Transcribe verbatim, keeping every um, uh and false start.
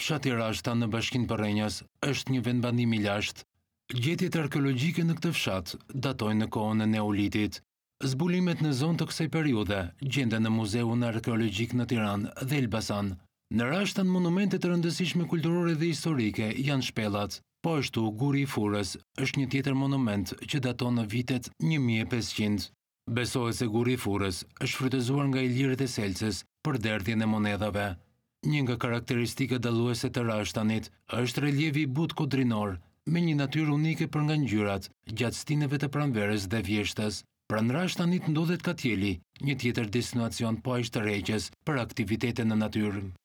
Fshati Rashta në Bashkinë Përrenjas është një vendbanim i lashtë. Gjetjet arkeologjike në këtë fshat datojnë në kohën e Neolitit. Zbulimet në zonë të kësaj periudhe gjenden në Muzeun Arkeologjik në Tiranë dhe Elbasan. Në Rashtan monumente të rëndësishme kulturore dhe historike janë shpellat, po ashtu Guri i Furrës është një tjetër monument që daton në vitet një mijë e pesëqind. Besohet se Guri i Furrës është frytëzuar nga ilirët e Selces për derdhjen e monedhave. Një nga karakteristikat dalluese të Rashtanit është relievi i butë kodrinor, me një natyrë unike për nga ngjyrat gjatë stineve të pranverës dhe vjeshtës. Pranë Rashtanit ndodhet Katjeli, një tjetër destinacion poashtë tërheqës për aktivitete në natyrë.